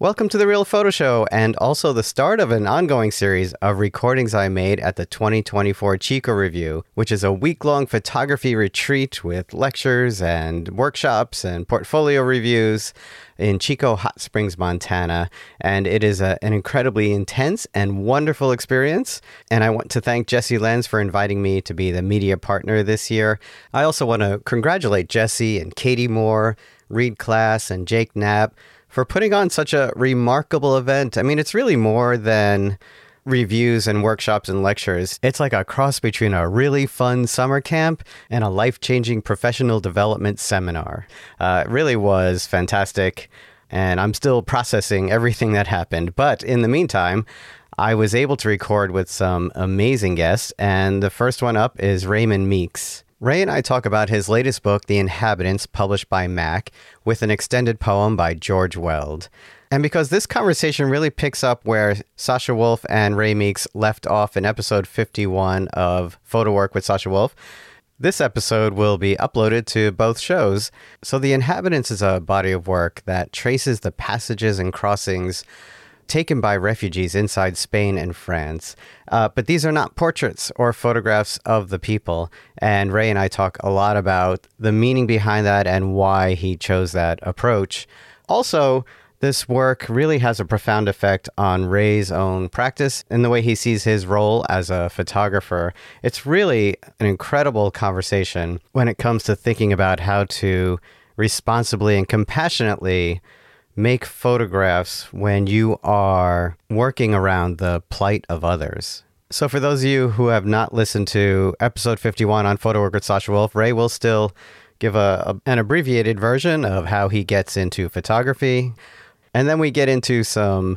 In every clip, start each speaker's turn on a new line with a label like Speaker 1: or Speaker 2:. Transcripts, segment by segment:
Speaker 1: Welcome to The Real Photo Show, and also the start of an ongoing series of recordings I made at the 2024 Chico Review, which is a week-long photography retreat with lectures and workshops and portfolio reviews in Chico Hot Springs, Montana. And it is an incredibly intense and wonderful experience. And I want to thank Jesse Lenz for inviting me to be the media partner this year. I also want to congratulate Jesse and Katie Moore, Reed Class, and Jake Knapp for putting on such a remarkable event. I mean, it's really more than reviews and workshops and lectures. It's like a cross between a really fun summer camp and a life-changing professional development seminar. It really was fantastic, and I'm still processing everything that happened. But in the meantime, I was able to record with some amazing guests, and the first one up is Raymond Meeks. Ray and I talk about his latest book, The Inhabitants, published by Mac, with an extended poem by George Weld. And because this conversation really picks up where Sasha Wolf and Ray Meeks left off in episode 51 of Photo Work with Sasha Wolf, this episode will be uploaded to both shows. So The Inhabitants is a body of work that traces the passages and crossings taken by refugees inside Spain and France. But these are not portraits or photographs of the people. And Ray and I talk a lot about the meaning behind that and why he chose that approach. Also, this work really has a profound effect on Ray's own practice and the way he sees his role as a photographer. It's really an incredible conversation when it comes to thinking about how to responsibly and compassionately make photographs when you are working around the plight of others. So for those of you who have not listened to episode 51 on Photo Work with Sasha Wolf, Ray will still give an abbreviated version of how he gets into photography. And then we get into some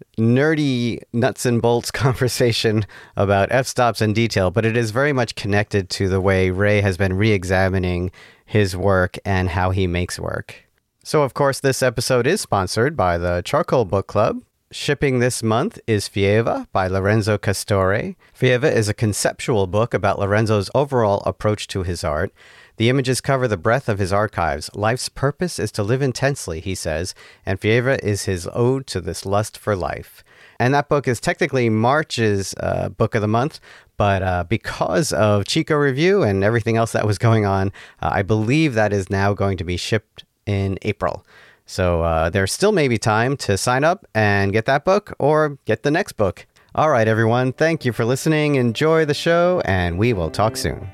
Speaker 1: nerdy nuts and bolts conversation about f-stops and detail, but it is very much connected to the way Ray has been re-examining his work and how he makes work. So, of course, this episode is sponsored by the Charcoal Book Club. Shipping this month is Fieva by Lorenzo Castore. Fieva is a conceptual book about Lorenzo's overall approach to his art. The images cover the breadth of his archives. Life's purpose is to live intensely, he says, and Fieva is his ode to this lust for life. And that book is technically March's book of the month, but because of Chico Review and everything else that was going on, I believe that is now going to be shipped in April. So there still may be time to sign up and get that book or get the next book. All right, everyone. Thank you for listening. Enjoy the show, and we will talk soon.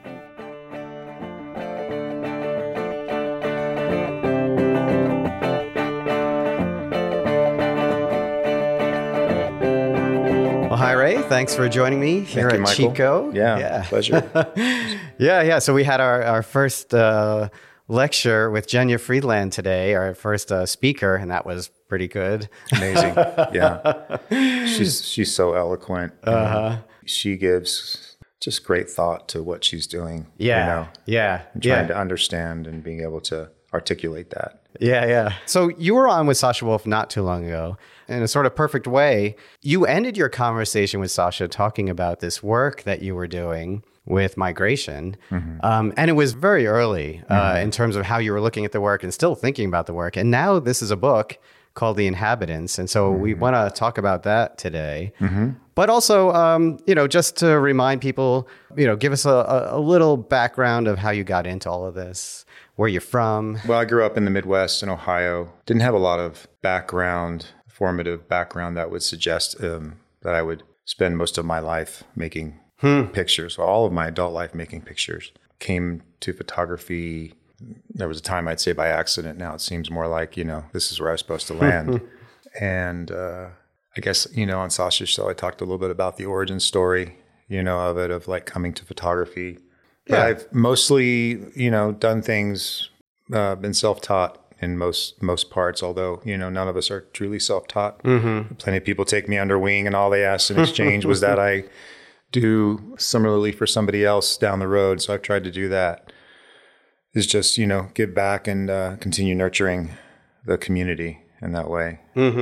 Speaker 1: Well, hi, Ray. Thanks for joining me here at Chico.
Speaker 2: Yeah. Pleasure.
Speaker 1: Yeah. So we had our first lecture with Jenya Friedland today, our first speaker, and that was pretty good.
Speaker 2: Amazing. Yeah. She's so eloquent. She gives just great thought to what she's doing.
Speaker 1: Yeah.
Speaker 2: And trying to understand and being able to articulate that.
Speaker 1: Yeah. So you were on with Sasha Wolf not too long ago. In a sort of perfect way, you ended your conversation with Sasha talking about this work that you were doing with migration. And it was very early in terms of how you were looking at the work and still thinking about the work. And now this is a book called The Inhabitants. And so we want to talk about that today. But also, just to remind people, give us a little background of how you got into all of this, where you're from.
Speaker 2: Well, I grew up in the Midwest in Ohio. Didn't have a lot of formative background that would suggest that I would spend most of my life making pictures, all of my adult life making pictures. Came to photography, there was a time I'd say by accident. Now it seems more like, this is where I was supposed to land. And I guess, on Sasha's show, I talked a little bit about the origin story, of like coming to photography. But I've mostly, done things, been self-taught in most parts, although, none of us are truly self-taught. Plenty of people take me under wing, and all they ask in exchange was that I do similarly for somebody else down the road. So I've tried to do that, is just, give back and continue nurturing the community in that way.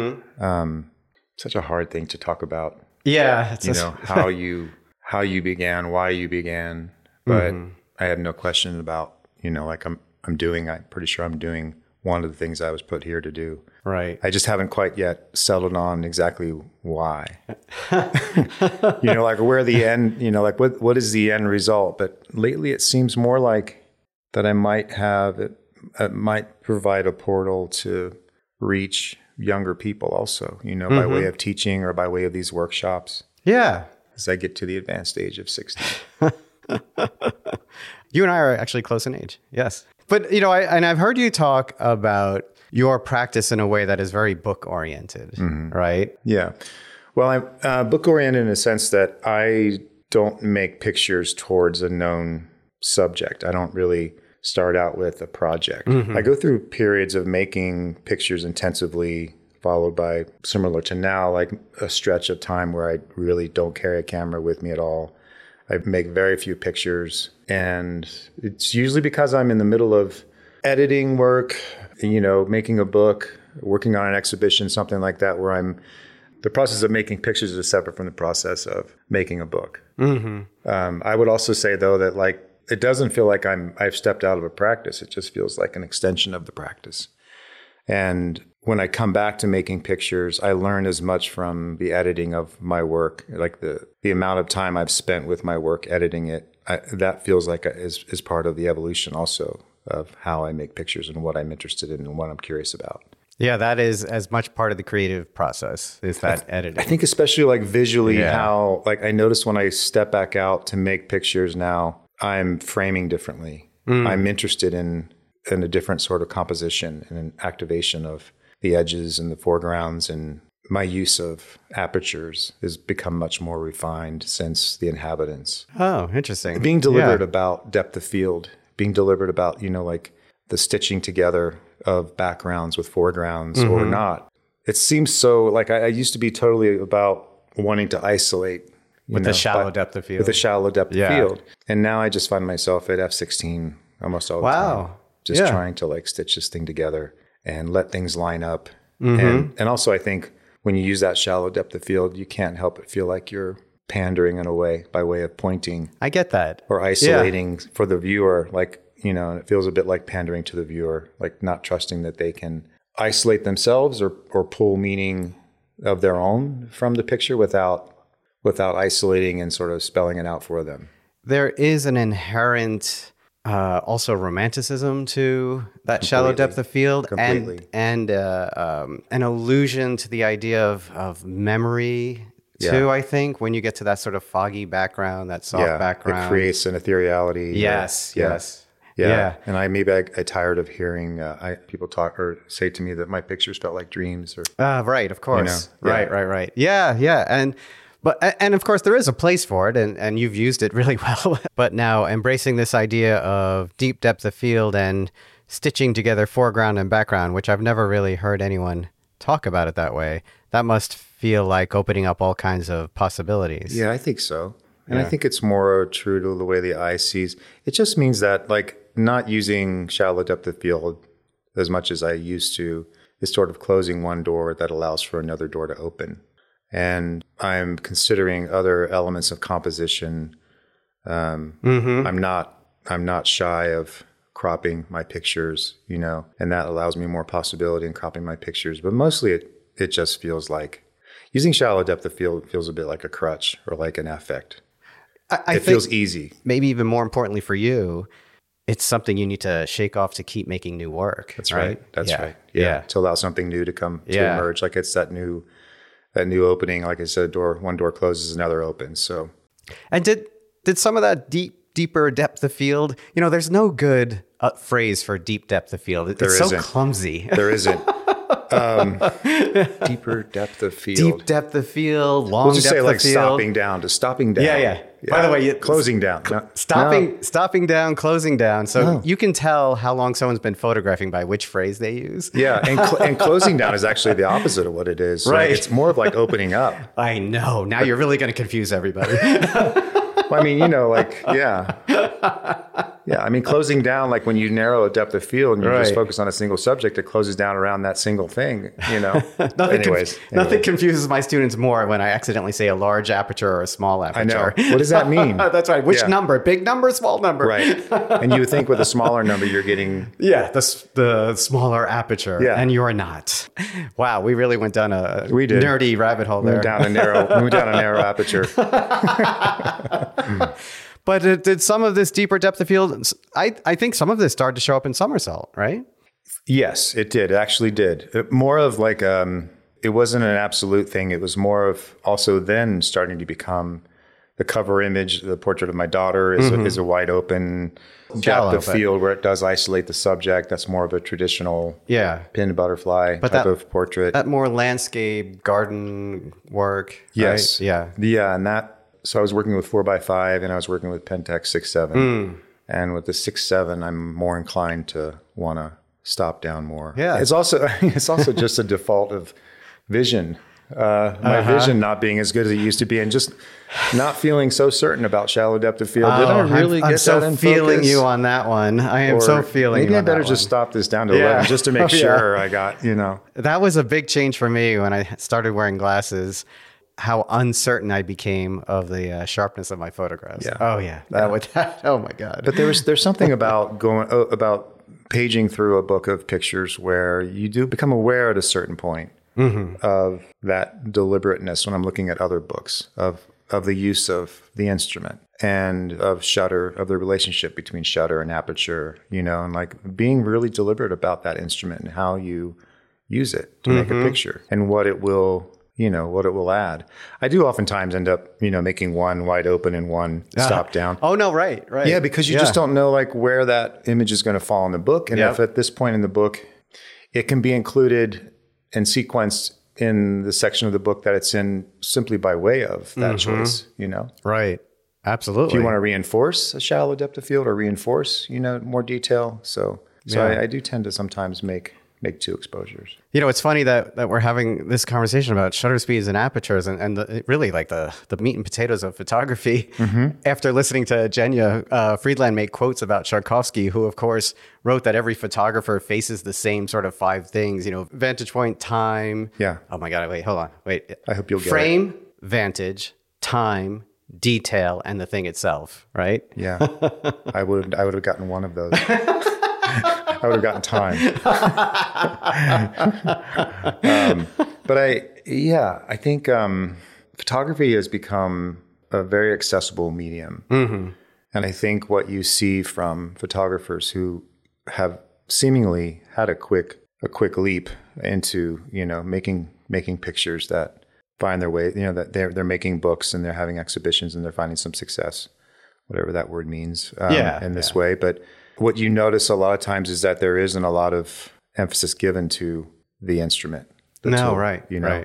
Speaker 2: Such a hard thing to talk about.
Speaker 1: Yeah.
Speaker 2: How you began, why you began. But I have no question about, I'm pretty sure I'm doing one of the things I was put here to do.
Speaker 1: Right.
Speaker 2: I just haven't quite yet settled on exactly why. Like where the end, like what is the end result? But lately it seems more like that I might have, it might provide a portal to reach younger people also, by way of teaching or by way of these workshops.
Speaker 1: Yeah.
Speaker 2: As I get to the advanced age of 60.
Speaker 1: You and I are actually close in age. Yes. But, I've heard you talk about your practice in a way that is very book oriented, right?
Speaker 2: Yeah. Well, I'm book oriented in a sense that I don't make pictures towards a known subject. I don't really start out with a project. I go through periods of making pictures intensively, followed by, similar to now, like a stretch of time where I really don't carry a camera with me at all. I make very few pictures, and it's usually because I'm in the middle of editing work, making a book, working on an exhibition, something like that, where the process of making pictures is separate from the process of making a book. I would also say, though, that like it doesn't feel like I've stepped out of a practice. It just feels like an extension of the practice. And when I come back to making pictures, I learn as much from the editing of my work, like the amount of time I've spent with my work editing it. That feels like is part of the evolution also of how I make pictures and what I'm interested in and what I'm curious about.
Speaker 1: Yeah, that is as much part of the creative process, is that editing.
Speaker 2: I think especially like visually how, like I notice when I step back out to make pictures now, I'm framing differently. I'm interested in a different sort of composition and an activation of the edges and the foregrounds, and my use of apertures has become much more refined since The Inhabitants.
Speaker 1: Oh, interesting.
Speaker 2: Being deliberate about depth of field, being deliberate about, like the stitching together of backgrounds with foregrounds or not. It seems so like I used to be totally about wanting to isolate
Speaker 1: with a shallow depth of field.
Speaker 2: With a shallow depth of field. And now I just find myself at f16 almost all the time. Just trying to like stitch this thing together and let things line up. And also I think when you use that shallow depth of field, you can't help but feel like you're pandering in a way by way of pointing.
Speaker 1: I get that.
Speaker 2: Or isolating for the viewer. Like, it feels a bit like pandering to the viewer, like not trusting that they can isolate themselves or pull meaning of their own from the picture without isolating and sort of spelling it out for them.
Speaker 1: There is an inherent also romanticism to that shallow depth of field, and an allusion to the idea of memory too. I think when you get to that sort of foggy background, that soft background,
Speaker 2: it creates an ethereality.
Speaker 1: Yes.
Speaker 2: And I tired of hearing people talk or say to me that my pictures felt like dreams. Or
Speaker 1: right, of course, right. Yeah, and of course there is a place for it, and you've used it really well. But now embracing this idea of deep depth of field and stitching together foreground and background, which I've never really heard anyone talk about it that way, that must feel like opening up all kinds of possibilities.
Speaker 2: Yeah, I think so. And I think it's more true to the way the eye sees. It just means that like not using shallow depth of field as much as I used to is sort of closing one door that allows for another door to open. And I'm considering other elements of composition. I'm not shy of cropping my pictures, and that allows me more possibility in cropping my pictures. But mostly it just feels like using shallow depth of field feels a bit like a crutch or like an affect. It feels easy.
Speaker 1: Maybe even more importantly for you, it's something you need to shake off to keep making new work.
Speaker 2: That's right. That's right. Yeah. To allow something new to come to emerge. Like it's that new opening. Like I said, one door closes, another opens. So,
Speaker 1: and did some of that deeper depth of field? There's no good phrase for deep depth of field. It's so clumsy.
Speaker 2: There isn't. Deeper depth of field.
Speaker 1: Deep depth of field, long depth of field.
Speaker 2: We'll just say like stopping down.
Speaker 1: Yeah. By the way,
Speaker 2: closing down.
Speaker 1: Stopping down, closing down. So you can tell how long someone's been photographing by which phrase they use.
Speaker 2: Yeah, and closing down is actually the opposite of what it is. Right. It's more of like opening up.
Speaker 1: I know. Now you're really going to confuse everybody.
Speaker 2: Well, I mean, Yeah, I mean, closing down, like when you narrow a depth of field and you
Speaker 1: Right.
Speaker 2: just focus on a single subject, it closes down around that single thing, you know?
Speaker 1: Nothing confuses my students more when I accidentally say a large aperture or a small
Speaker 2: I know.
Speaker 1: aperture.
Speaker 2: What does that mean?
Speaker 1: That's right. Which
Speaker 2: Yeah.
Speaker 1: number? Big number, small number?
Speaker 2: Right. And you would think with a smaller number, you're getting,
Speaker 1: Yeah, the smaller aperture,
Speaker 2: Yeah.
Speaker 1: and you're not. Wow, we really went down a
Speaker 2: We did.
Speaker 1: nerdy rabbit hole
Speaker 2: we
Speaker 1: there.
Speaker 2: went down a narrow aperture.
Speaker 1: But did some of this deeper depth of field? I think some of this started to show up in Somersault, right?
Speaker 2: Yes, it did. It actually did. More of like, it wasn't an absolute thing. It was more of also then starting to become the cover image. The portrait of my daughter is a wide open
Speaker 1: Shallow,
Speaker 2: depth of
Speaker 1: but-
Speaker 2: field where it does isolate the subject. That's more of a traditional
Speaker 1: Yeah,
Speaker 2: pin butterfly type of portrait.
Speaker 1: that more landscape garden work.
Speaker 2: Yes.
Speaker 1: right? Yeah.
Speaker 2: Yeah. And that, so I was working with 4x5 and I was working with Pentax 6.7. And with the 6.7, I'm more inclined to want to stop down more.
Speaker 1: Yeah.
Speaker 2: It's also just a default of vision. My vision not being as good as it used to be and just not feeling so certain about shallow depth of field. Did I really
Speaker 1: I'm
Speaker 2: get
Speaker 1: so
Speaker 2: that in
Speaker 1: feeling
Speaker 2: focus?
Speaker 1: you on that one. I am
Speaker 2: Or
Speaker 1: so feeling
Speaker 2: maybe
Speaker 1: you
Speaker 2: I
Speaker 1: on
Speaker 2: better
Speaker 1: that
Speaker 2: just
Speaker 1: one.
Speaker 2: stop this down to
Speaker 1: Yeah.
Speaker 2: 11 just to make
Speaker 1: Yeah.
Speaker 2: sure I got,
Speaker 1: That was a big change for me when I started wearing glasses. How uncertain I became of the sharpness of my photographs.
Speaker 2: Yeah.
Speaker 1: Oh yeah, oh my god.
Speaker 2: But there's something about about paging through a book of pictures where you do become aware at a certain point of that deliberateness when I'm looking at other books of the use of the instrument and of shutter, of the relationship between shutter and aperture, and like being really deliberate about that instrument and how you use it to make a picture and what it will add. I do oftentimes end up, making one wide open and one stop down.
Speaker 1: Oh no, right.
Speaker 2: Yeah, because you just don't know like where that image is going to fall in the book. And if at this point in the book, it can be included and sequenced in the section of the book that it's in simply by way of that choice,
Speaker 1: Right. Absolutely.
Speaker 2: If you want to reinforce a shallow depth of field or reinforce, more detail. So I do tend to sometimes make two exposures.
Speaker 1: It's funny that we're having this conversation about shutter speeds and apertures and really like the meat and potatoes of photography. After listening to Jenya Friedland make quotes about Tchaikovsky, who of course wrote that every photographer faces the same sort of 5 things, vantage point, time.
Speaker 2: Yeah.
Speaker 1: Oh my God. Wait, hold on. Wait.
Speaker 2: I hope you'll get
Speaker 1: Frame, vantage, time, detail, and the thing itself, right?
Speaker 2: Yeah. I would have gotten one of those. I would have gotten time. But I think photography has become a very accessible medium. And I think what you see from photographers who have seemingly had a quick leap into, making pictures that find their way, that they're making books and they're having exhibitions and they're finding some success, whatever that word means in this way. But what you notice a lot of times is that there isn't a lot of emphasis given to the instrument.
Speaker 1: Right.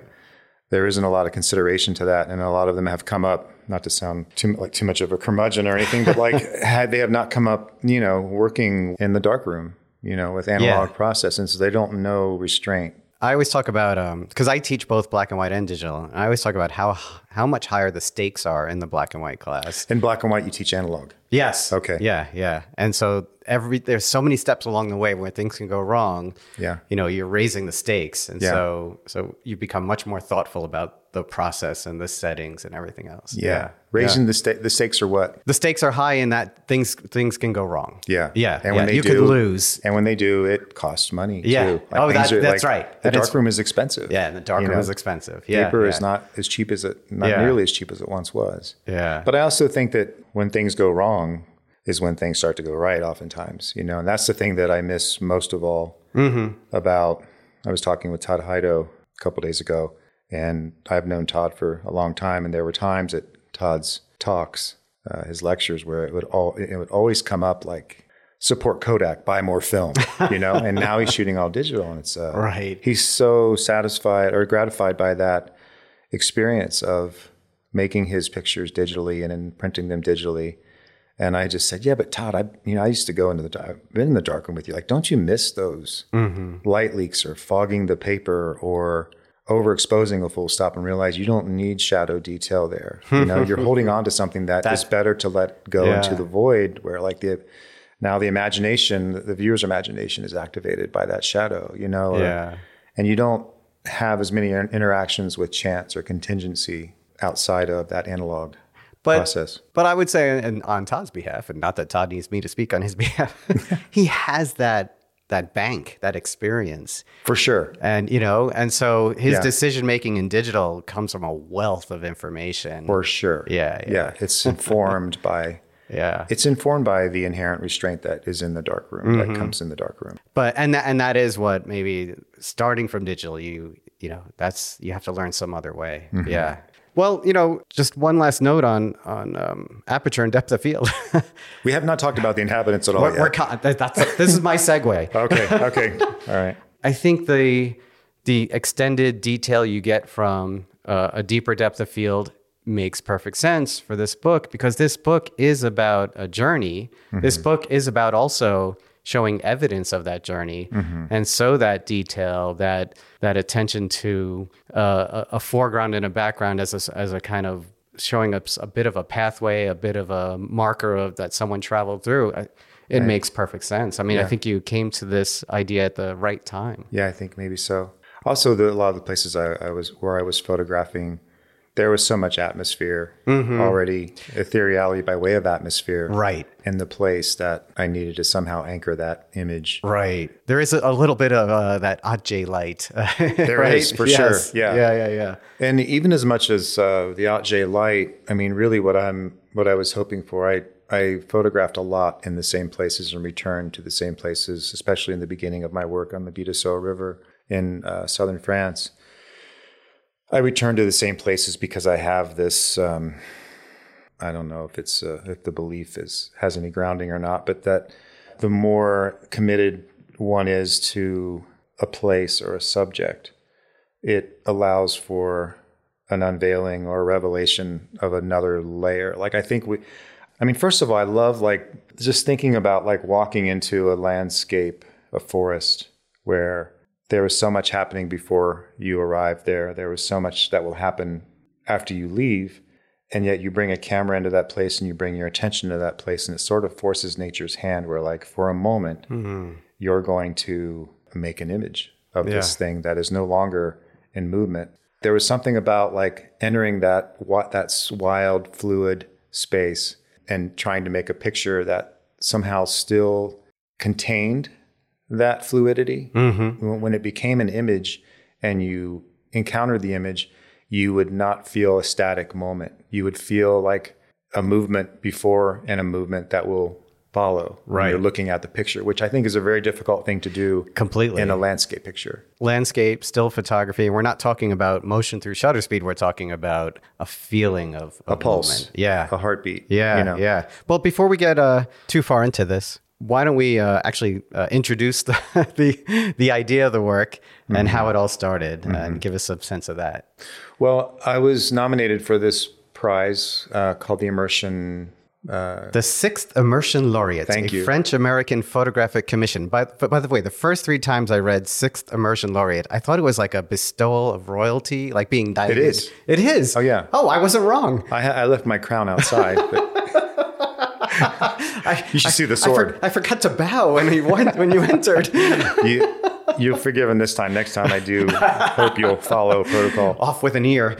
Speaker 2: There isn't a lot of consideration to that. And a lot of them have come up, not to sound too much of a curmudgeon or anything, but they have not come up, working in the darkroom, with analog process. And so they don't know restraint.
Speaker 1: I always talk about, because I teach both black and white and digital, and I always talk about how much higher the stakes are in the black and white class.
Speaker 2: In black and white, you teach analog.
Speaker 1: Yes.
Speaker 2: Okay.
Speaker 1: Yeah. And so there's so many steps along the way where things can go wrong.
Speaker 2: Yeah.
Speaker 1: You're raising the stakes. And
Speaker 2: Yeah.
Speaker 1: so you become much more thoughtful about the process and the settings and everything else.
Speaker 2: Yeah. Raising the stakes are what?
Speaker 1: The stakes are high in that things can go wrong.
Speaker 2: Yeah.
Speaker 1: Yeah.
Speaker 2: And when they
Speaker 1: you
Speaker 2: do,
Speaker 1: could lose.
Speaker 2: And when they do, it costs money
Speaker 1: Yeah.
Speaker 2: too.
Speaker 1: Oh, that's right.
Speaker 2: The
Speaker 1: That is-
Speaker 2: darkroom is expensive.
Speaker 1: Yeah. And the darkroom is expensive. Yeah.
Speaker 2: Paper
Speaker 1: yeah.
Speaker 2: is not as cheap as nearly as cheap as it once was.
Speaker 1: Yeah.
Speaker 2: But I also think that when things go wrong is when things start to go right oftentimes, and that's the thing that I miss most of all about, I was talking with Todd Heido a couple of days ago, and I've known Todd for a long time. And there were times at Todd's talks, his lectures, where it would always come up like, support Kodak, buy more film, and now he's shooting all digital. And it's
Speaker 1: Right.
Speaker 2: He's so satisfied or gratified by that experience of making his pictures digitally and then printing them digitally. And I just said, yeah, but Todd, I used to go I've been in the darkroom with you. Like, don't you miss those light leaks or fogging the paper or overexposing a full stop and realize you don't need shadow detail there. You're holding on to something that is better to let go into the void, where like Now the viewer's imagination is activated by that shadow, and you don't have as many interactions with chance or contingency outside of that analog process.
Speaker 1: But I would say, and on Todd's behalf, and not that Todd needs me to speak on his behalf, he has that bank, that experience.
Speaker 2: For sure.
Speaker 1: And, and so his decision making in digital comes from a wealth of information.
Speaker 2: For sure.
Speaker 1: Yeah.
Speaker 2: It's informed by...
Speaker 1: Yeah,
Speaker 2: it's informed by the inherent restraint that is in the dark room, that comes in the dark room.
Speaker 1: But and that is what maybe starting from digital, you have to learn some other way. Mm-hmm. Yeah. Well, just one last note on aperture and depth of field.
Speaker 2: We have not talked about the inhabitants at all yet.
Speaker 1: This is my segue.
Speaker 2: Okay. All right.
Speaker 1: I think the extended detail you get from a deeper depth of field makes perfect sense for this book, because this book is about a journey. Mm-hmm. This book is about also showing evidence of that journey. Mm-hmm. And so that detail, that attention to a foreground and a background as a kind of showing a bit of a pathway, a bit of a marker of that someone traveled through, it makes perfect sense. I mean, I think you came to this idea at the right time.
Speaker 2: Yeah, I think maybe so. Also, a lot of the places I was photographing, there was so much atmosphere already, ethereality by way of atmosphere,
Speaker 1: right,
Speaker 2: in the place that I needed to somehow anchor that image.
Speaker 1: Right. There is a little bit of that Atget light.
Speaker 2: There
Speaker 1: right?
Speaker 2: is, for sure.
Speaker 1: Yeah.
Speaker 2: And even as much as the Atget light, I mean, really, what I was hoping for, I photographed a lot in the same places and returned to the same places, especially in the beginning of my work on the Bidassoa River in southern France. I return to the same places because I have this, I don't know if the belief has any grounding or not, but that the more committed one is to a place or a subject, it allows for an unveiling or a revelation of another layer. Like, I think first of all, I love just thinking about walking into a landscape, a forest, where there was so much happening before you arrived there. There was so much that will happen after you leave. And yet you bring a camera into that place and you bring your attention to that place. And it sort of forces nature's hand where, for a moment, you're going to make an image of this thing that is no longer in movement. There was something about entering that wild, fluid space and trying to make a picture that somehow still contained that fluidity. Mm-hmm. When it became an image and you encountered the image, you would not feel a static moment. You would feel like a movement before and a movement that will follow when you're looking at the picture, which I think is a very difficult thing to do
Speaker 1: completely
Speaker 2: in a landscape picture.
Speaker 1: Landscape, still photography. We're not talking about motion through shutter speed. We're talking about a feeling of
Speaker 2: a pulse.
Speaker 1: Movement. Yeah.
Speaker 2: A heartbeat.
Speaker 1: Yeah. Yeah. Well, before we get too far into this, why don't we actually introduce the idea of the work and how it all started and give us some sense of that?
Speaker 2: Well, I was nominated for this prize called the Immersion.
Speaker 1: The 6th Immersion Laureate,
Speaker 2: Thank you.
Speaker 1: French-American Photographic Commission. By the way, the first 3 times I read 6th Immersion Laureate, I thought it was like a bestowal of royalty, like being knighted.
Speaker 2: It is.
Speaker 1: It is?
Speaker 2: Oh, yeah.
Speaker 1: Oh, I wasn't wrong.
Speaker 2: I left my crown outside, but... You should see the sword.
Speaker 1: I forgot to bow when you entered.
Speaker 2: You're forgiven this time. Next time I do, hope you'll follow protocol.
Speaker 1: Off with an ear.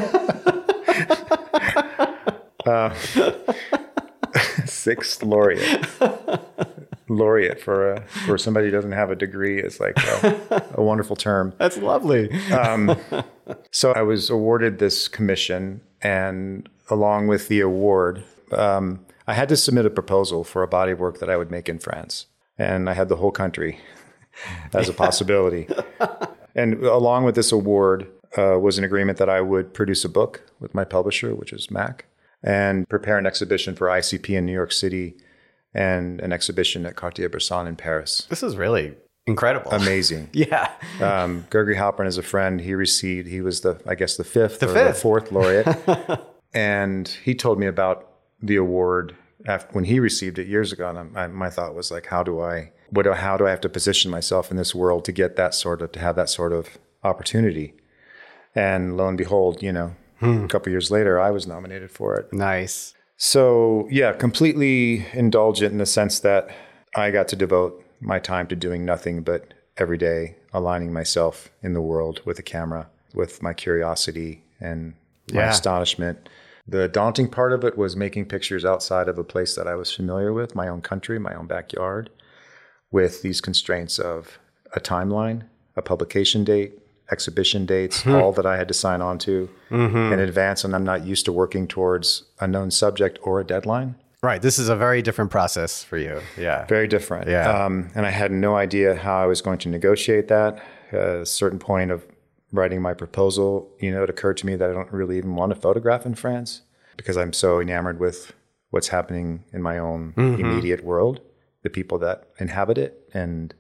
Speaker 2: Sixth laureate for somebody who doesn't have a degree is like a wonderful term.
Speaker 1: That's lovely.
Speaker 2: So I was awarded this commission, and along with the award, I had to submit a proposal for a body of work that I would make in France. And I had the whole country as a possibility. And along with this award was an agreement that I would produce a book with my publisher, which is Mac, and prepare an exhibition for ICP in New York City and an exhibition at Cartier-Bresson in Paris.
Speaker 1: This is really incredible.
Speaker 2: Amazing.
Speaker 1: Yeah.
Speaker 2: Gregory Halpern is a friend. He was the 5th or the 4th laureate. And he told me about the award when he received it years ago. And my thought was how do I have to position myself in this world to get to have that sort of opportunity? And lo and behold, a couple of years later, I was nominated for it.
Speaker 1: Nice.
Speaker 2: So yeah, completely indulgent in the sense that I got to devote my time to doing nothing but every day aligning myself in the world with a camera, with my curiosity and my astonishment. The daunting part of it was making pictures outside of a place that I was familiar with, my own country, my own backyard, with these constraints of a timeline, a publication date, exhibition dates, all that I had to sign on to in advance. And I'm not used to working towards a known subject or a deadline.
Speaker 1: Right. This is a very different process for you. Yeah.
Speaker 2: Very different.
Speaker 1: Yeah.
Speaker 2: And I had no idea how I was going to negotiate that. At a certain point of writing my proposal, it occurred to me that I don't really even want to photograph in France because I'm so enamored with what's happening in my own immediate world, the people that inhabit it, and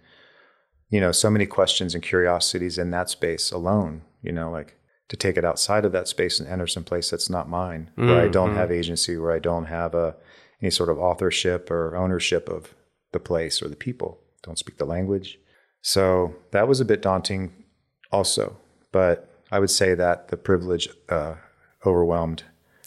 Speaker 2: so many questions and curiosities in that space alone, like to take it outside of that space and enter some place that's not mine, where I don't have agency, where I don't have any sort of authorship or ownership of the place or the people, don't speak the language. So that was a bit daunting also, but I would say that the privilege overwhelmed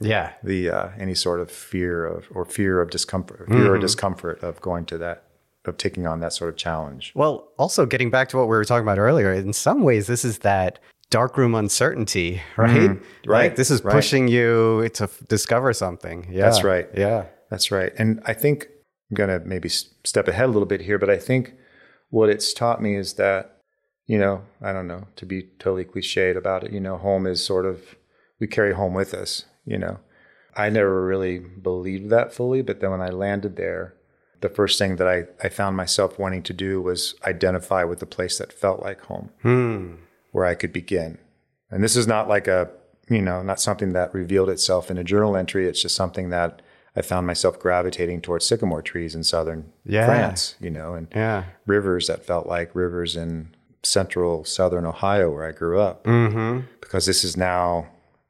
Speaker 2: the any sort of fear of discomfort, or discomfort of going to that, of taking on that sort of challenge.
Speaker 1: Well, also getting back to what we were talking about earlier, in some ways, this is that darkroom uncertainty, right?
Speaker 2: Right.
Speaker 1: Like this is pushing you to discover something. Yeah.
Speaker 2: That's right.
Speaker 1: Yeah.
Speaker 2: That's right. And I think I'm going to maybe step ahead a little bit here, but I think what it's taught me is that, I don't know, to be totally cliched about it, home is sort of, we carry home with us, I never really believed that fully, but then when I landed there, the first thing that I found myself wanting to do was identify with the place that felt like home, where I could begin. And this is not like not something that revealed itself in a journal entry. It's just something that I found myself gravitating towards sycamore trees in southern France, and rivers that felt like rivers in central southern Ohio where I grew up, because this is now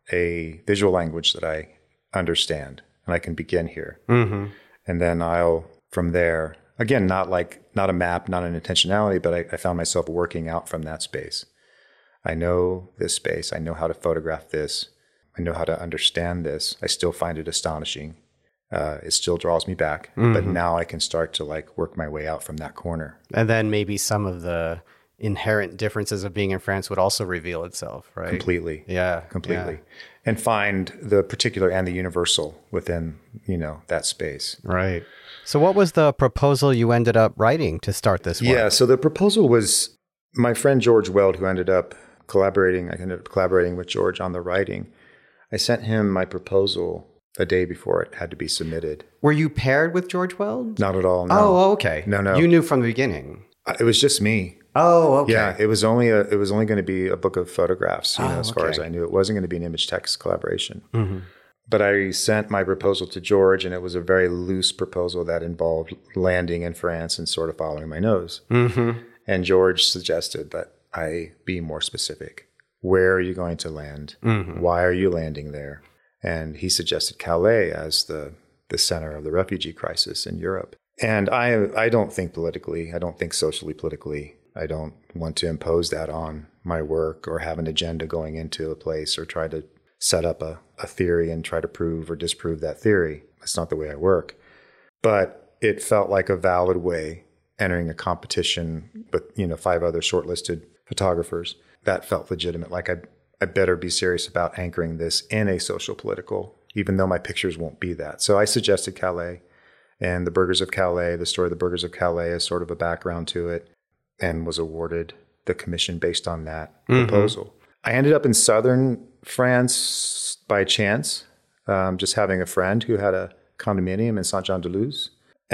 Speaker 2: a visual language that I understand and I can begin here. And then I'll, from there, again, not a map, not an intentionality, but I found myself working out from that space. I know this space. I know how to photograph this. I know how to understand this. I still find it astonishing. It still draws me back, but now I can start to work my way out from that corner.
Speaker 1: And then maybe some of the inherent differences of being in France would also reveal itself, right?
Speaker 2: Completely.
Speaker 1: Yeah.
Speaker 2: Completely. Yeah. And find the particular and the universal within, that space.
Speaker 1: Right. So what was the proposal you ended up writing to start this work?
Speaker 2: Yeah. So the proposal was my friend George Weld, who ended up collaborating. I ended up collaborating with George on the writing. I sent him my proposal a day before it had to be submitted.
Speaker 1: Were you paired with George Weld?
Speaker 2: Not at all. No.
Speaker 1: Oh, okay.
Speaker 2: No.
Speaker 1: You knew from the beginning.
Speaker 2: It was just me.
Speaker 1: Oh, okay.
Speaker 2: Yeah, it was only going to be a book of photographs, as far as I knew. It wasn't going to be an image text collaboration. But I sent my proposal to George, and it was a very loose proposal that involved landing in France and sort of following my nose. And George suggested that I be more specific. Where are you going to land? Why are you landing there? And he suggested Calais as the center of the refugee crisis in Europe. And I don't think politically. I don't think socially politically. I don't want to impose that on my work or have an agenda going into a place or try to set up a theory and try to prove or disprove that theory. That's not the way I work. But it felt like a valid way, entering a competition with 5 other shortlisted photographers. That felt legitimate. Like I better be serious about anchoring this in a social political, even though my pictures won't be that. So I suggested Calais and the Burghers of Calais, the story of the Burghers of Calais as sort of a background to it, and was awarded the commission based on that proposal. I ended up in southern France by chance, just having a friend who had a condominium in Saint-Jean-de-Luz,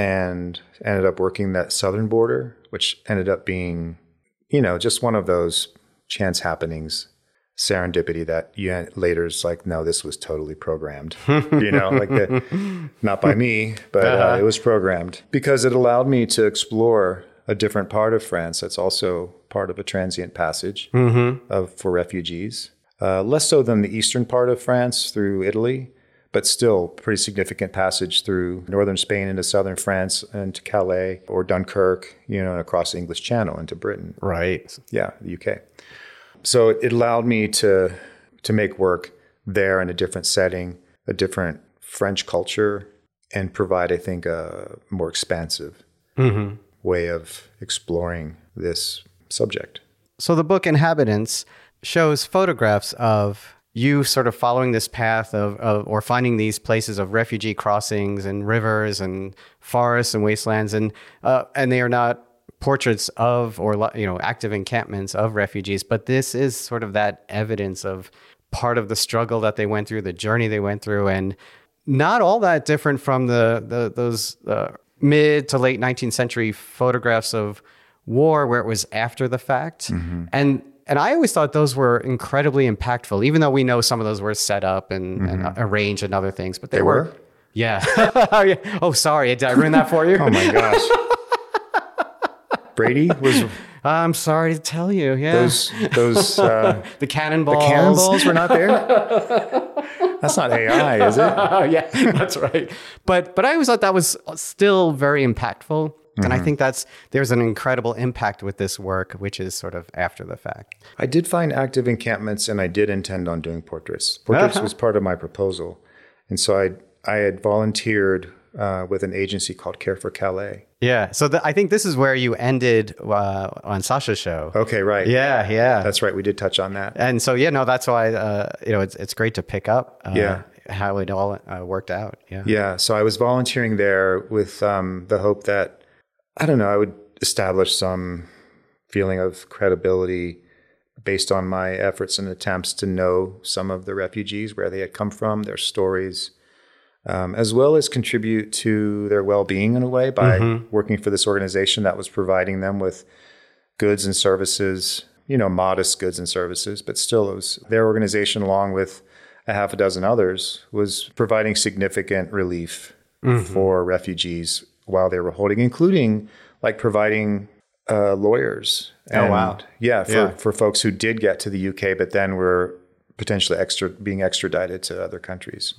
Speaker 2: and ended up working that southern border, which ended up being, just one of those chance happenings, serendipity that you later is like, no, this was totally programmed, not by me, but it was programmed because it allowed me to explore a different part of France that's also part of a transient passage for refugees. Less so than the eastern part of France through Italy, but still pretty significant passage through northern Spain into southern France and to Calais or Dunkirk, and across the English Channel into Britain.
Speaker 1: Right.
Speaker 2: Yeah, the UK. So it allowed me to make work there in a different setting, a different French culture, and provide, I think, a more expansive way of exploring this subject.
Speaker 1: So the book Inhabitants shows photographs of you sort of following this path of or finding these places of refugee crossings and rivers and forests and wastelands, and they are not portraits of or active encampments of refugees, but this is sort of that evidence of part of the struggle that they went through, the journey they went through, and not all that different from those mid to late 19th century photographs of war where it was after the fact. And I always thought those were incredibly impactful, even though we know some of those were set up and arranged and other things. But they were? Yeah. Oh, sorry. Did I ruin that for you?
Speaker 2: Oh, my gosh. Brady was...
Speaker 1: I'm sorry to tell you. Yeah.
Speaker 2: Those
Speaker 1: the cannonballs.
Speaker 2: The cannonballs were not there? That's not AI, is it?
Speaker 1: Yeah, that's right. But I always thought that was still very impactful. And I think there's an incredible impact with this work, which is sort of after the fact.
Speaker 2: I did find active encampments, and I did intend on doing portraits. Portraits was part of my proposal. And so I had volunteered with an agency called Care for Calais.
Speaker 1: Yeah. So I think this is where you ended on Sasha's show.
Speaker 2: Okay, right.
Speaker 1: Yeah.
Speaker 2: That's right. We did touch on that.
Speaker 1: And so, that's why, it's great to pick up how it all worked out. Yeah.
Speaker 2: Yeah. So I was volunteering there with the hope that, I don't know, I would establish some feeling of credibility based on my efforts and attempts to know some of the refugees, where they had come from, their stories, as well as contribute to their well-being in a way by working for this organization that was providing them with goods and services, modest goods and services, but still it was their organization, along with a half a dozen others, was providing significant relief for refugees while they were holding, including like providing lawyers. And, for folks who did get to the UK, but then were potentially being extradited to other countries.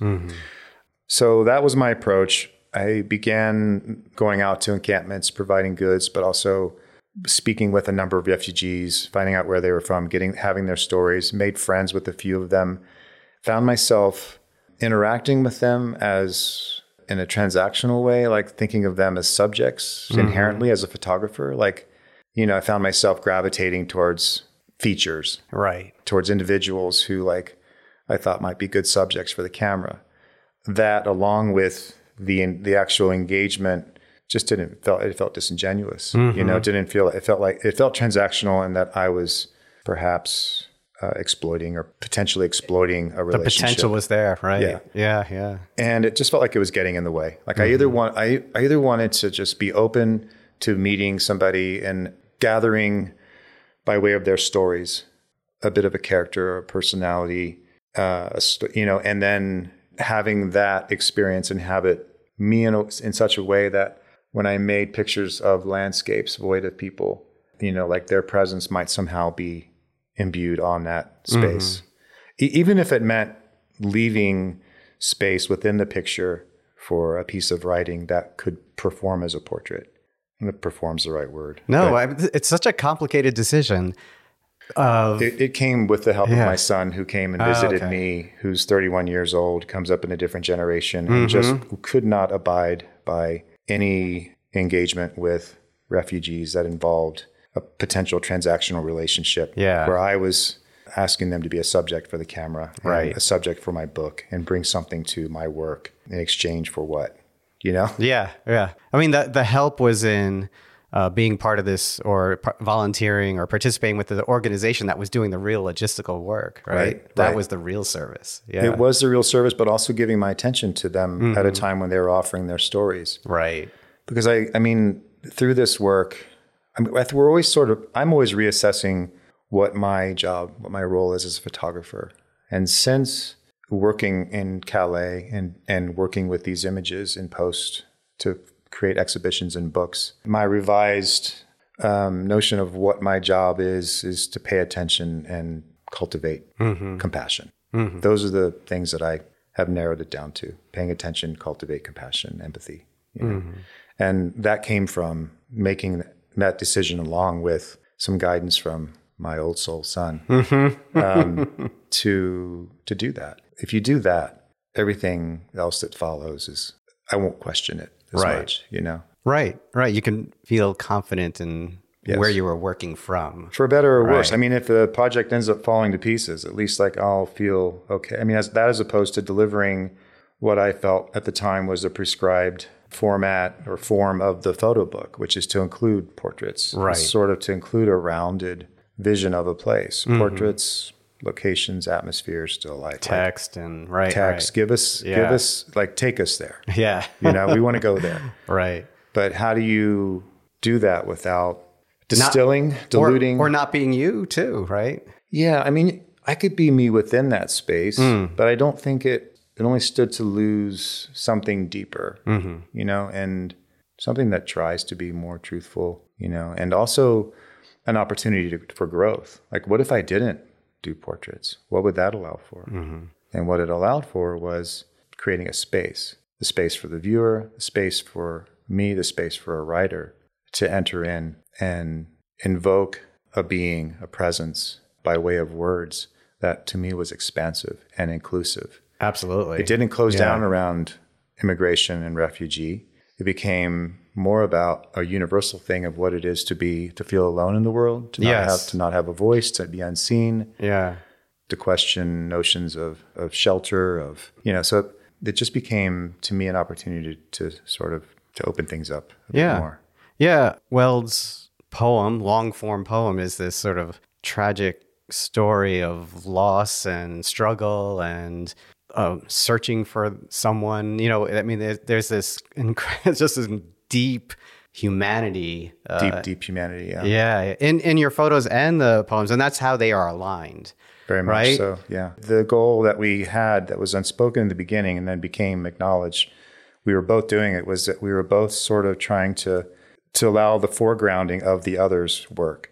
Speaker 2: So that was my approach. I began going out to encampments, providing goods, but also speaking with a number of refugees, finding out where they were from, having their stories, made friends with a few of them, found myself interacting with them as in a transactional way, like thinking of them as subjects inherently as a photographer. Like, I found myself gravitating towards features,
Speaker 1: right? Towards
Speaker 2: individuals who I thought might be good subjects for the camera. That, along with the actual engagement, just it felt disingenuous. It felt transactional, and that I was perhaps exploiting or potentially exploiting a relationship.
Speaker 1: The potential was there, right? Yeah.
Speaker 2: And it just felt like it was getting in the way. Like I either wanted to just be open to meeting somebody and gathering by way of their stories a bit of a character or a personality, and then having that experience inhabit me in such a way that when I made pictures of landscapes void of people, like their presence might somehow be imbued on that space. Even if it meant leaving space within the picture for a piece of writing that could perform as a portrait. And perform's the right word.
Speaker 1: No, it's such a complicated decision.
Speaker 2: It came with the help of my son, who came and visited me, who's 31 years old, comes up in a different generation, and just could not abide by any engagement with refugees that involved a potential transactional relationship, where I was asking them to be a subject for the camera,
Speaker 1: right?
Speaker 2: A subject for my book, and bring something to my work in exchange for what,
Speaker 1: Yeah. I mean, the help was in being part of this, or volunteering or participating with the organization that was doing the real logistical work, right? That was the real service. Yeah,
Speaker 2: it was the real service, but also giving my attention to them at a time when they were offering their stories,
Speaker 1: right?
Speaker 2: Because I mean, through this work, I'm always reassessing what my role is as a photographer. And since working in Calais and working with these images in post to create exhibitions and books, my revised notion of what my job is to pay attention and cultivate compassion. Those are the things that I have narrowed it down to: paying attention, cultivate compassion, empathy. And that came from making that decision, along with some guidance from my old soul son, to do that. If you do that, everything else that follows I won't question it as much,
Speaker 1: Right. Right. You can feel confident in where you were working from.
Speaker 2: For better or worse.
Speaker 1: Right.
Speaker 2: I mean, if the project ends up falling to pieces, at least like I'll feel okay. I mean, as opposed to delivering what I felt at the time was a prescribed format or form of the photo book, which is to include portraits.
Speaker 1: Right.
Speaker 2: It's sort of to include a rounded vision of a place. Portraits, locations, atmosphere, still life.
Speaker 1: Text and
Speaker 2: text.
Speaker 1: Right.
Speaker 2: Give us, like, take us there.
Speaker 1: Yeah.
Speaker 2: We want to go there.
Speaker 1: Right.
Speaker 2: But how do you do that without distilling, diluting?
Speaker 1: Or not being you too, right?
Speaker 2: Yeah. I mean, I could be me within that space, but I don't think it only stood to lose something deeper, and something that tries to be more truthful, and also an opportunity for growth. Like, what if I didn't do portraits? What would that allow for? And what it allowed for was creating a space, the space for the viewer, the space for me, the space for a writer to enter in and invoke a being, a presence by way of words that to me was expansive and inclusive.
Speaker 1: Absolutely.
Speaker 2: It didn't close down around immigration and refugee. It became more about a universal thing of what it is to feel alone in the world, to not have a voice, to be unseen.
Speaker 1: Yeah.
Speaker 2: To question notions of shelter, so it just became to me an opportunity to sort of to open things up a bit more.
Speaker 1: Yeah. Weld's poem, long form poem, is this sort of tragic story of loss and struggle and searching for someone. I mean, there's this just this deep humanity,
Speaker 2: deep humanity.
Speaker 1: In your photos and the poems, and that's how they are aligned.
Speaker 2: Very much
Speaker 1: right?
Speaker 2: So. Yeah, the goal that we had that was unspoken in the beginning and then became acknowledged. We were both doing it was that we were both sort of trying to allow the foregrounding of the other's work.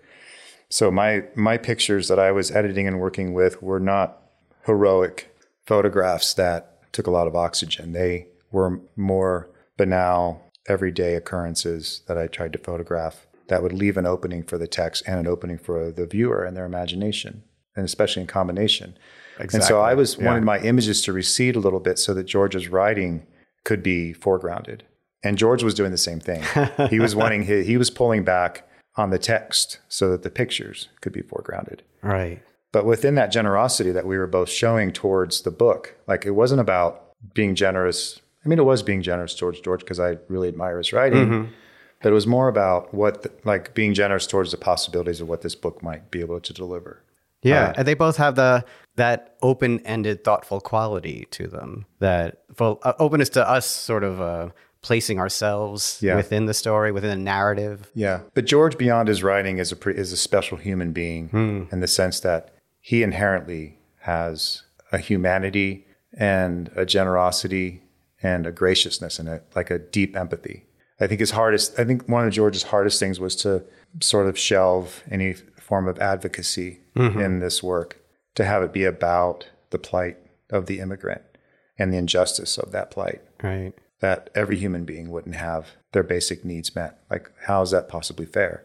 Speaker 2: So my pictures that I was editing and working with were not heroic photographs that took a lot of oxygen. They were more banal, everyday occurrences that I tried to photograph that would leave an opening for the text and an opening for the viewer and their imagination, and especially in combination. Exactly. And so I wanted my images to recede a little bit so that George's writing could be foregrounded. And George was doing the same thing. He was he was pulling back on the text so that the pictures could be foregrounded.
Speaker 1: Right.
Speaker 2: But within that generosity that we were both showing towards the book, like it wasn't about being generous. I mean, it was being generous towards George because I really admire his writing, but it was more about being generous towards the possibilities of what this book might be able to deliver.
Speaker 1: Yeah, and they both have that open-ended, thoughtful quality to them. That openness to us, sort of placing ourselves within the story, within the narrative.
Speaker 2: Yeah, but George, beyond his writing, is a special human being in the sense that he inherently has a humanity and a generosity and a graciousness in it, like a deep empathy. I think one of George's hardest things was to sort of shelve any form of advocacy in this work, to have it be about the plight of the immigrant and the injustice of that plight.
Speaker 1: Right.
Speaker 2: That every human being wouldn't have their basic needs met. Like, how is that possibly fair?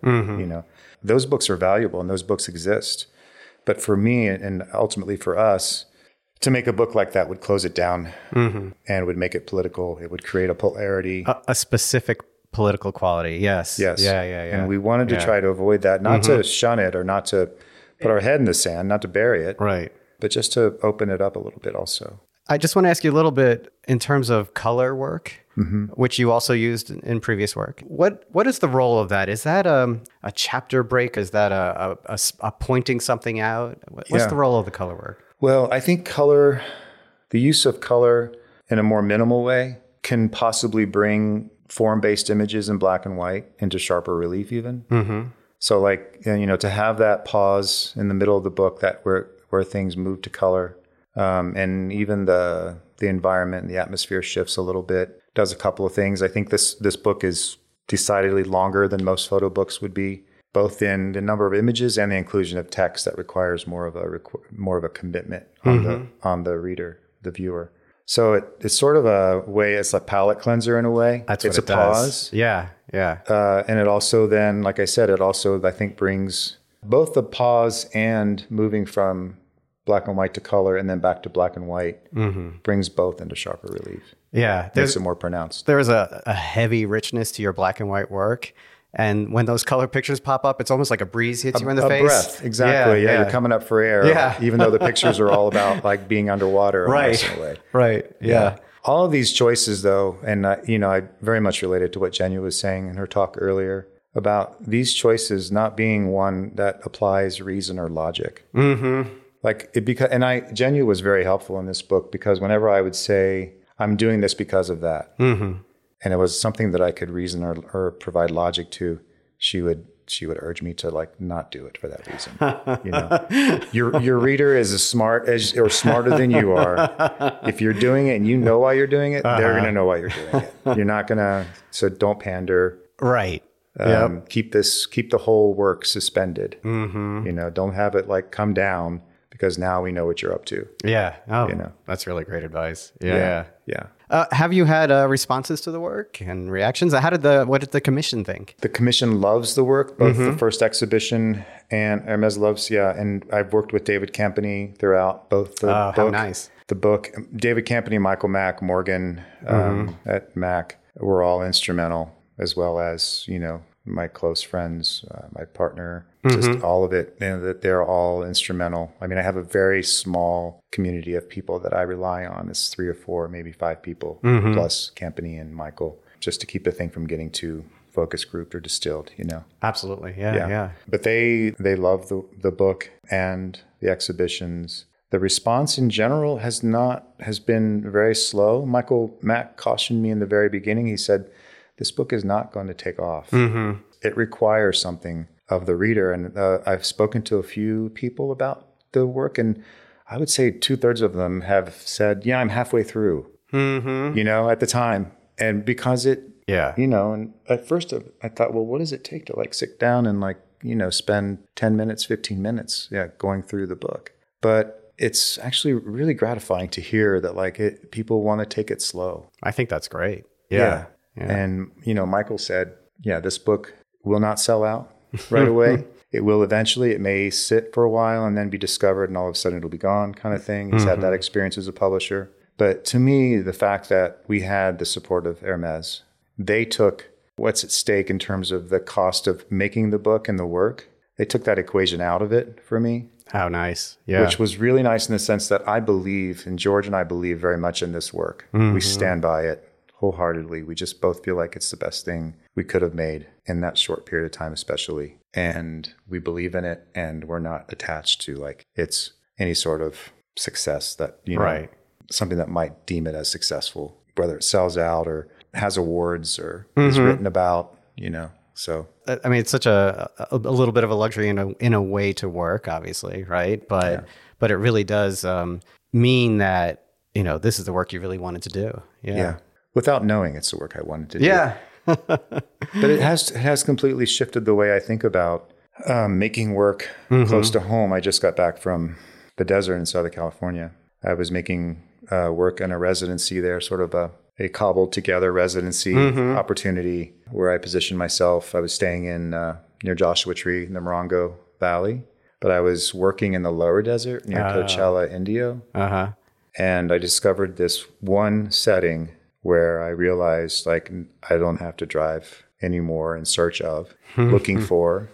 Speaker 2: Those books are valuable and those books exist. But for me, and ultimately for us, to make a book like that would close it down and would make it political. It would create a polarity.
Speaker 1: A specific political quality. Yes.
Speaker 2: Yes.
Speaker 1: Yeah.
Speaker 2: And we wanted to try to avoid that, not to shun it or not to put our head in the sand, not to bury it.
Speaker 1: Right.
Speaker 2: But just to open it up a little bit also.
Speaker 1: I just want to ask you a little bit in terms of color work, which you also used in previous work. What is the role of that? Is that a chapter break? Is that a pointing something out? What's the role of the color work?
Speaker 2: Well, I think the use of color in a more minimal way can possibly bring form-based images in black and white into sharper relief even. So to have that pause in the middle of the book where things move to color, and even the environment and the atmosphere shifts a little bit, does a couple of things. I think this book is decidedly longer than most photo books would be, both in the number of images and the inclusion of text that requires more of a commitment on the reader, the viewer. So it's sort of a way, it's a palate cleanser in a way.
Speaker 1: It's
Speaker 2: a pause.
Speaker 1: Yeah.
Speaker 2: And it also then, like I said, I think brings both the pause and moving from black and white to color and then back to black and white brings both into sharper relief.
Speaker 1: Yeah.
Speaker 2: Makes it more pronounced.
Speaker 1: There's a heavy richness to your black and white work. And when those color pictures pop up, it's almost like a breeze hits you in the face.
Speaker 2: A breath, exactly. Yeah, you're coming up for air.
Speaker 1: Yeah.
Speaker 2: Even though the pictures are all about like being underwater.
Speaker 1: Right.
Speaker 2: In a way.
Speaker 1: Right. Yeah.
Speaker 2: All of these choices, though, and I very much related to what Genya was saying in her talk earlier about these choices not being one that applies reason or logic. Mm-hmm. Genya was very helpful in this book because whenever I would say, I'm doing this because of that, and it was something that I could reason or provide logic to, she would urge me to like not do it for that reason. Your reader is or smarter than you are. If you're doing it and you know why you're doing it, they're going to know why you're doing it. You're not going to. So don't pander.
Speaker 1: Right.
Speaker 2: Keep the whole work suspended. Mm-hmm. Don't have it like come down because now we know what you're up to.
Speaker 1: Yeah. Oh, that's really great advice. Yeah. Have you had responses to the work and reactions? What did the commission think?
Speaker 2: The commission loves the work, both the first exhibition and Hermes loves. Yeah. And I've worked with David Campany throughout both the book.
Speaker 1: How nice.
Speaker 2: The book, David Campany, Michael Mack, Morgan at Mack were all instrumental, as well as, my close friends, my partner, just all of it, that they're all instrumental. I mean, I have a very small community of people that I rely on. It's 3 or 4, maybe 5 people, plus Campany and Michael, just to keep the thing from getting too focus grouped or distilled,
Speaker 1: Absolutely. Yeah.
Speaker 2: But they love the book and the exhibitions. The response in general has been very slow. Michael Mack cautioned me in the very beginning. He said, this book is not going to take off. Mm-hmm. It requires something of the reader. And I've spoken to a few people about the work, and I would say 2/3 of them have said, yeah, I'm halfway through, at the time. And because and at first I thought, well, what does it take to like sit down and like, spend 10 minutes, 15 minutes, going through the book. But it's actually really gratifying to hear that people want to take it slow.
Speaker 1: I think that's great.
Speaker 2: Yeah. And, Michael said, this book will not sell out right away. It will eventually. It may sit for a while and then be discovered and all of a sudden it'll be gone kind of thing. He's had that experience as a publisher. But to me, the fact that we had the support of Hermes, they took what's at stake in terms of the cost of making the book and the work. They took that equation out of it for me.
Speaker 1: How nice. Yeah.
Speaker 2: Which was really nice in the sense that I believe, and George and I believe very much in this work. We stand by it wholeheartedly. We just both feel like it's the best thing we could have made in that short period of time, especially. And we believe in it, and we're not attached to like it's any sort of success that, something that might deem it as successful, whether it sells out or has awards or is written about, So
Speaker 1: I mean, it's such a little bit of a luxury in a way to work, obviously, right? But it really does mean that this is the work you really wanted to do. Yeah.
Speaker 2: Without knowing it's the work I wanted to do.
Speaker 1: Yeah.
Speaker 2: But it has completely shifted the way I think about making work close to home. I just got back from the desert in Southern California. I was making work in a residency there, sort of a cobbled together residency opportunity where I positioned myself. I was staying in near Joshua Tree in the Morongo Valley, but I was working in the lower desert near Coachella, Indio. And I discovered this one setting where I realized like I don't have to drive anymore in search of, looking for,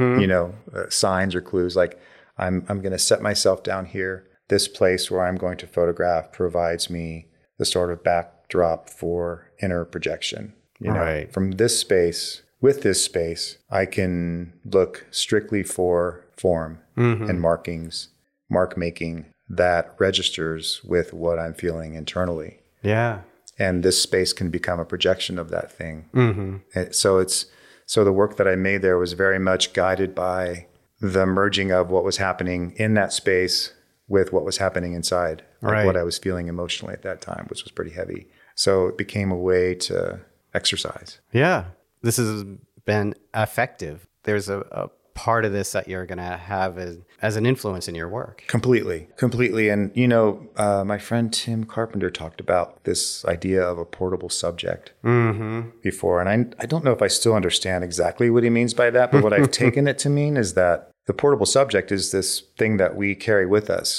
Speaker 2: signs or clues. Like I'm going to set myself down here. This place where I'm going to photograph provides me the sort of backdrop for inner projection. From this space, with this space, I can look strictly for form and markings, mark making that registers with what I'm feeling internally.
Speaker 1: Yeah.
Speaker 2: And this space can become a projection of that thing. And so the work that I made there was very much guided by the merging of what was happening in that space with what was happening inside, like what I was feeling emotionally at that time, which was pretty heavy. So it became a way to exercise.
Speaker 1: Yeah. This has been effective. There's a part of this that you're going to have as an influence in your work.
Speaker 2: Completely. And, my friend Tim Carpenter talked about this idea of a portable subject before. And I don't know if I still understand exactly what he means by that, but what I've taken it to mean is that the portable subject is this thing that we carry with us.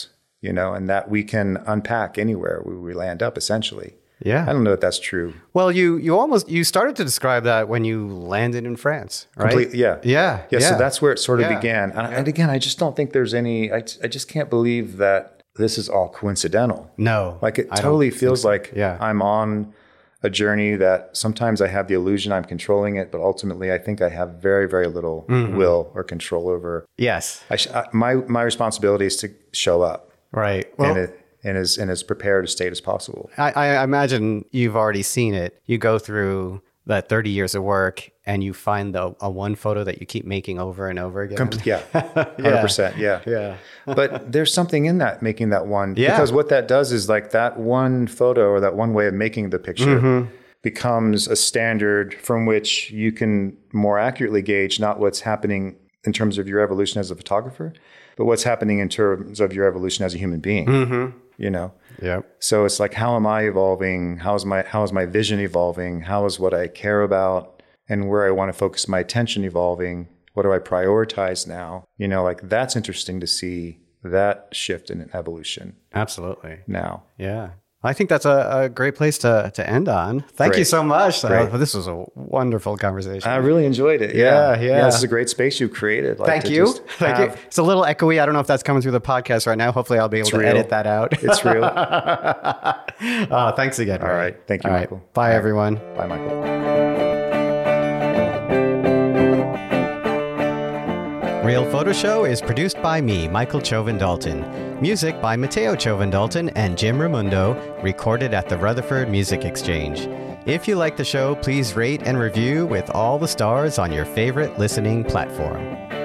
Speaker 2: and that we can unpack anywhere we land up, essentially.
Speaker 1: Yeah.
Speaker 2: I don't know if that's true.
Speaker 1: Well, you started to describe that when you landed in France, right?
Speaker 2: Completely, yeah.
Speaker 1: Yeah.
Speaker 2: So that's where it sort of began. And again, I just don't think there's I just can't believe that this is all coincidental.
Speaker 1: No.
Speaker 2: Like it totally feels like
Speaker 1: Yeah.
Speaker 2: I'm on a journey that sometimes I have the illusion I'm controlling it, but ultimately I think I have very, very little will or control over.
Speaker 1: Yes.
Speaker 2: My responsibility is to show up.
Speaker 1: Right. Well,
Speaker 2: in as prepared a state as possible.
Speaker 1: I imagine you've already seen it. You go through that 30 years of work and you find a one photo that you keep making over and over again.
Speaker 2: 100%. Yeah. But there's something in that, making that one.
Speaker 1: Yeah.
Speaker 2: Because what that does is like that one photo or that one way of making the picture becomes a standard from which you can more accurately gauge not what's happening in terms of your evolution as a photographer, but what's happening in terms of your evolution as a human being.
Speaker 1: Yeah.
Speaker 2: So it's like, how am I evolving? How is my vision evolving? How is what I care about and where I want to focus my attention evolving? What do I prioritize now? Like that's interesting to see that shift in evolution.
Speaker 1: Absolutely.
Speaker 2: Now.
Speaker 1: Yeah. I think that's a great place to end on. Thank you so much. This was a wonderful conversation.
Speaker 2: I really enjoyed it.
Speaker 1: Yeah.
Speaker 2: This is a great space you've created.
Speaker 1: Thank you. It's a little echoey. I don't know if that's coming through the podcast right now. Hopefully I'll be able to edit that out.
Speaker 2: It's real.
Speaker 1: Thanks again.
Speaker 2: All right. Thank you, Michael.
Speaker 1: Right. Bye, everyone.
Speaker 2: Bye, Michael.
Speaker 1: Real Photo Show is produced by me, Michael Chovan Dalton. Music by Matteo Chovan Dalton and Jim Raimundo, recorded at the Rutherford Music Exchange. If you like the show, please rate and review with all the stars on your favorite listening platform.